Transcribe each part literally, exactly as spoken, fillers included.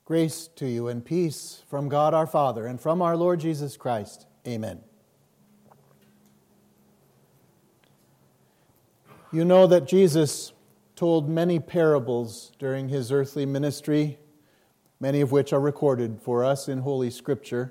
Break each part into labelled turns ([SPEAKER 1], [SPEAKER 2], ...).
[SPEAKER 1] Grace to you and peace from God our Father and from our Lord Jesus Christ. Amen. You know that Jesus told many parables during his earthly ministry, many of which are recorded for us in Holy Scripture.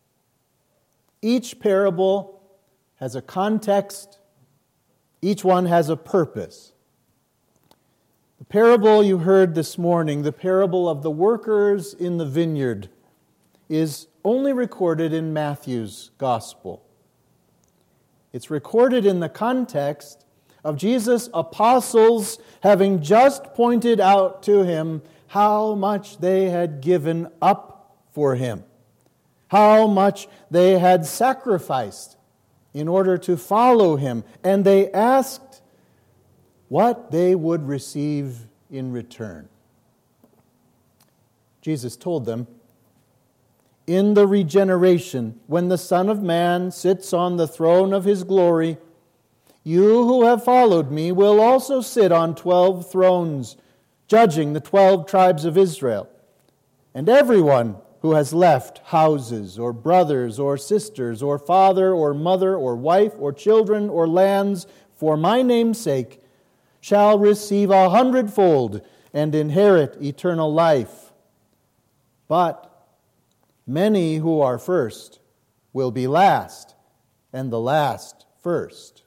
[SPEAKER 1] Each parable has a context. Each one has a purpose. The parable you heard this morning, the parable of the workers in the vineyard, is only recorded in Matthew's Gospel. It's recorded in the context of Jesus' apostles having just pointed out to him how much they had given up for him, how much they had sacrificed in order to follow him, and they asked what they would receive in return. Jesus told them, "In the regeneration, when the Son of Man sits on the throne of his glory, you who have followed me will also sit on twelve thrones, judging the twelve tribes of Israel. And everyone who has left houses or brothers or sisters or father or mother or wife or children or lands for my name's sake shall receive a hundredfold and inherit eternal life. But many who are first will be last, and the last first."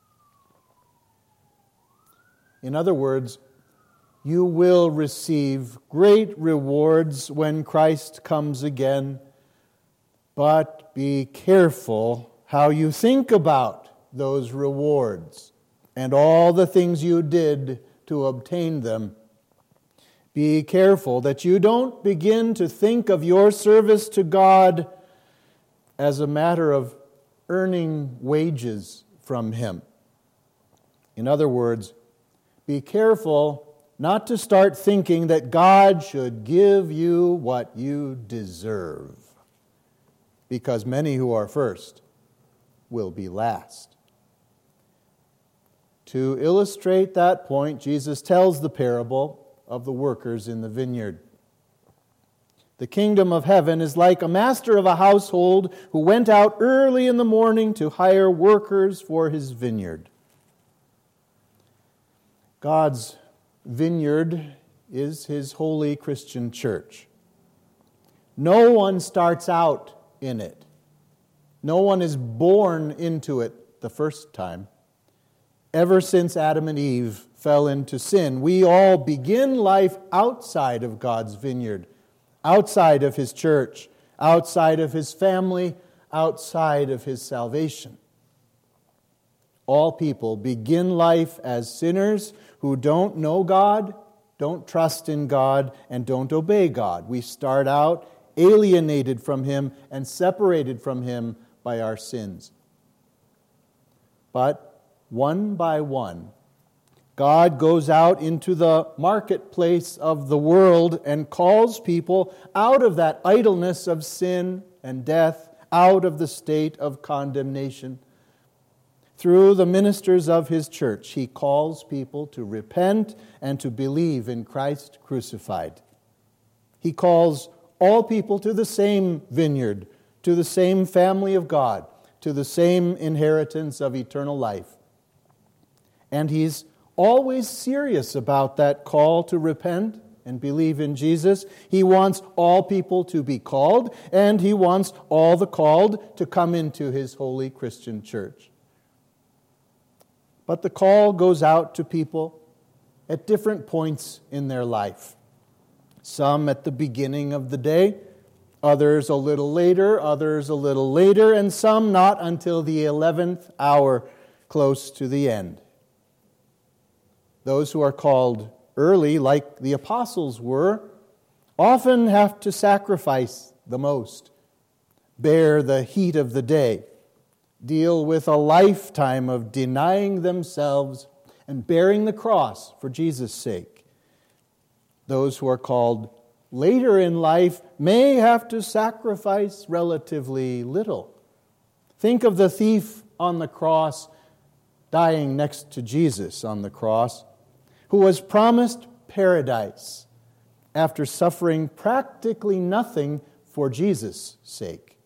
[SPEAKER 1] In other words, you will receive great rewards when Christ comes again, but be careful how you think about those rewards and all the things you did to obtain them. Be careful that you don't begin to think of your service to God as a matter of earning wages from Him. In other words, be careful not to start thinking that God should give you what you deserve, because many who are first will be last. To illustrate that point, Jesus tells the parable of the workers in the vineyard. The kingdom of heaven is like a master of a household who went out early in the morning to hire workers for his vineyard. God's vineyard is His holy Christian church. No one starts out in it. No one is born into it the first time. Ever since Adam and Eve fell into sin, we all begin life outside of God's vineyard, outside of His church, outside of His family, outside of His salvation. All people begin life as sinners who don't know God, don't trust in God, and don't obey God. We start out alienated from Him and separated from Him by our sins. But one by one, God goes out into the marketplace of the world and calls people out of that idleness of sin and death, out of the state of condemnation. Through the ministers of His church, He calls people to repent and to believe in Christ crucified. He calls all people to the same vineyard, to the same family of God, to the same inheritance of eternal life. And He's always serious about that call to repent and believe in Jesus. He wants all people to be called, and He wants all the called to come into His holy Christian church. But the call goes out to people at different points in their life. Some at the beginning of the day, others a little later, others a little later, and some not until the eleventh hour, close to the end. Those who are called early, like the apostles were, often have to sacrifice the most, bear the heat of the day, deal with a lifetime of denying themselves and bearing the cross for Jesus' sake. Those who are called later in life may have to sacrifice relatively little. Think of the thief on the cross, dying next to Jesus on the cross, who was promised paradise after suffering practically nothing for Jesus' sake.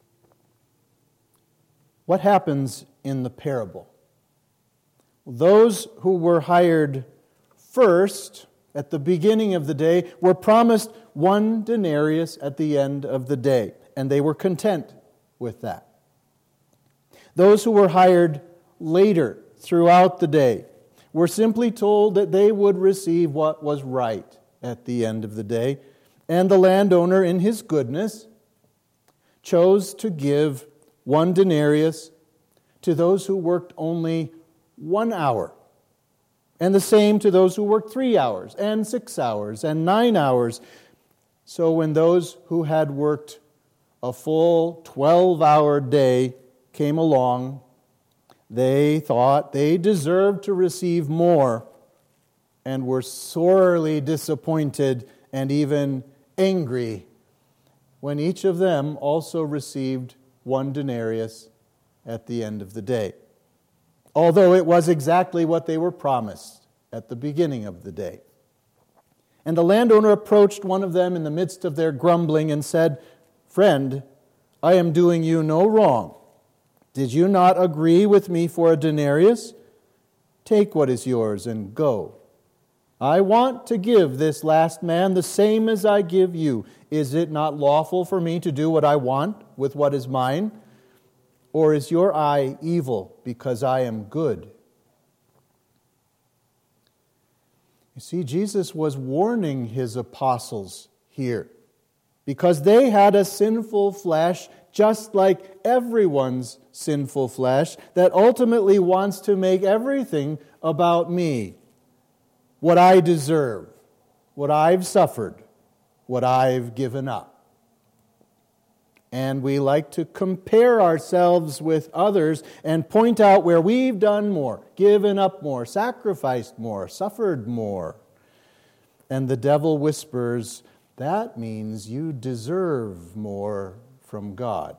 [SPEAKER 1] What happens in the parable? Those who were hired first at the beginning of the day were promised one denarius at the end of the day, and they were content with that. Those who were hired later throughout the day were simply told that they would receive what was right at the end of the day, and the landowner, in his goodness, chose to give one denarius to those who worked only one hour, and the same to those who worked three hours, and six hours, and nine hours. So when those who had worked a full twelve-hour day came along, they thought they deserved to receive more, and were sorely disappointed and even angry when each of them also received one denarius at the end of the day, although it was exactly what they were promised at the beginning of the day. And the landowner approached one of them in the midst of their grumbling and said, "Friend, I am doing you no wrong. Did you not agree with me for a denarius? Take what is yours and go. I want to give this last man the same as I give you. Is it not lawful for me to do what I want with what is mine? Or is your eye evil because I am good?" You see, Jesus was warning his apostles here because they had a sinful flesh, just like everyone's sinful flesh, that ultimately wants to make everything about me, what I deserve, what I've suffered, what I've given up. And we like to compare ourselves with others and point out where we've done more, given up more, sacrificed more, suffered more. And the devil whispers, that means you deserve more from God.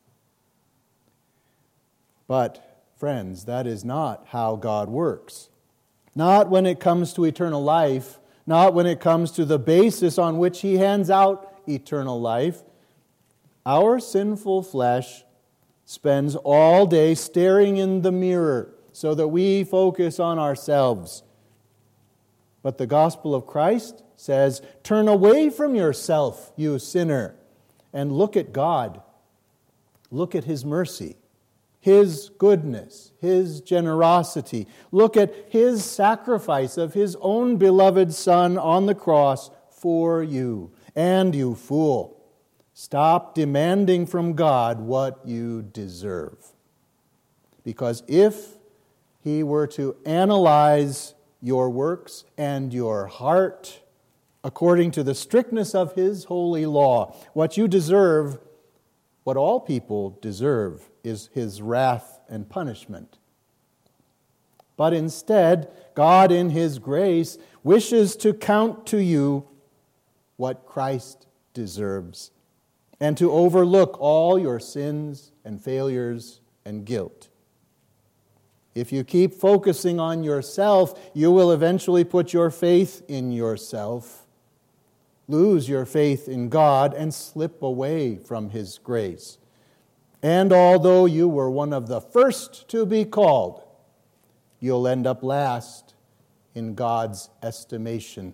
[SPEAKER 1] But, friends, that is not how God works. Not when it comes to eternal life, not when it comes to the basis on which He hands out eternal life. Our sinful flesh spends all day staring in the mirror so that we focus on ourselves. But the gospel of Christ says, turn away from yourself, you sinner, and look at God. Look at His mercy, His goodness, His generosity. Look at His sacrifice of His own beloved Son on the cross for you. And you fool, stop demanding from God what you deserve. Because if He were to analyze your works and your heart according to the strictness of His holy law, what you deserve, what all people deserve, is His wrath and punishment. But instead, God in His grace wishes to count to you what Christ deserves, and to overlook all your sins and failures and guilt. If you keep focusing on yourself, you will eventually put your faith in yourself, lose your faith in God, and slip away from His grace. And although you were one of the first to be called, you'll end up last in God's estimation.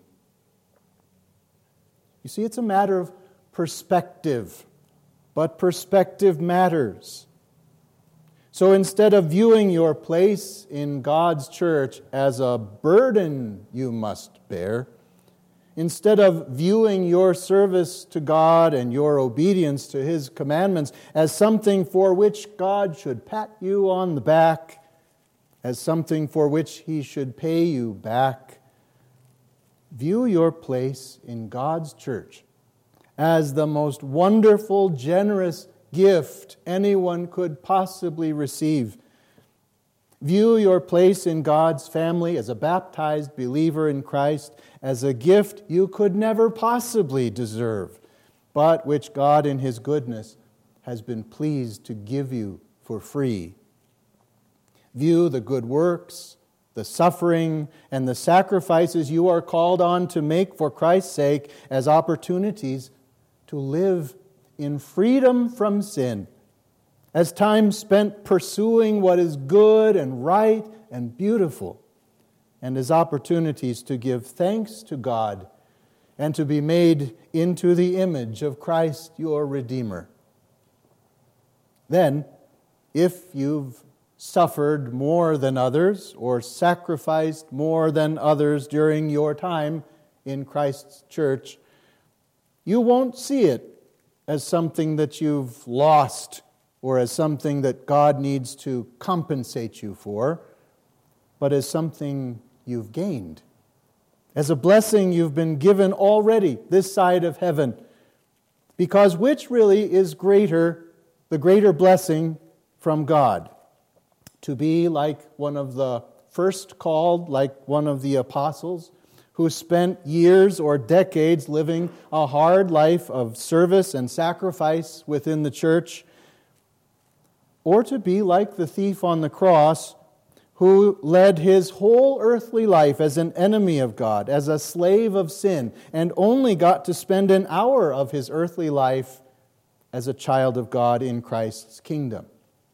[SPEAKER 1] You see, it's a matter of perspective, but perspective matters. So instead of viewing your place in God's church as a burden you must bear, instead of viewing your service to God and your obedience to His commandments as something for which God should pat you on the back, as something for which He should pay you back, view your place in God's church as the most wonderful, generous gift anyone could possibly receive. View your place in God's family as a baptized believer in Christ as a gift you could never possibly deserve, but which God in His goodness has been pleased to give you for free. View the good works the suffering and the sacrifices you are called on to make for Christ's sake as opportunities to live in freedom from sin, as time spent pursuing what is good and right and beautiful, and as opportunities to give thanks to God and to be made into the image of Christ your Redeemer. Then, if you've suffered more than others or sacrificed more than others during your time in Christ's church, you won't see it as something that you've lost or as something that God needs to compensate you for, but as something you've gained, as a blessing you've been given already this side of heaven. Because which really is greater, the greater blessing from God? To be like one of the first called, like one of the apostles, who spent years or decades living a hard life of service and sacrifice within the church, or to be like the thief on the cross, who led his whole earthly life as an enemy of God, as a slave of sin, and only got to spend an hour of his earthly life as a child of God in Christ's kingdom.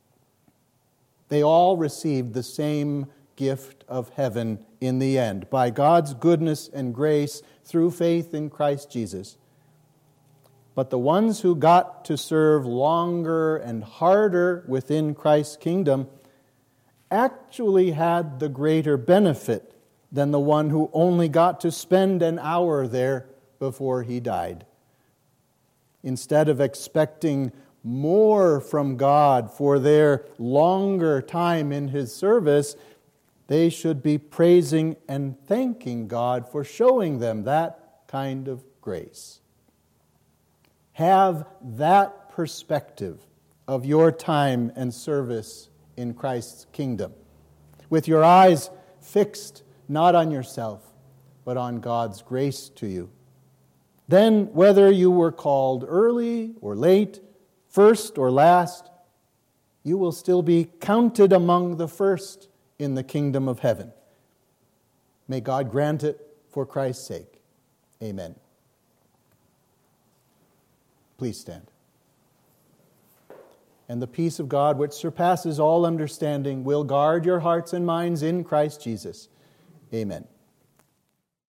[SPEAKER 1] They all received the same gift of heaven in the end, by God's goodness and grace through faith in Christ Jesus. But the ones who got to serve longer and harder within Christ's kingdom actually had the greater benefit than the one who only got to spend an hour there before he died. Instead of expecting more from God for their longer time in His service, they should be praising and thanking God for showing them that kind of grace. Have that perspective of your time and service in Christ's kingdom, with your eyes fixed not on yourself, but on God's grace to you. Then, whether you were called early or late, first or last, you will still be counted among the first in the kingdom of heaven. May God grant it for Christ's sake. Amen. Please stand. And the peace of God, which surpasses all understanding, will guard your hearts and minds in Christ Jesus. Amen.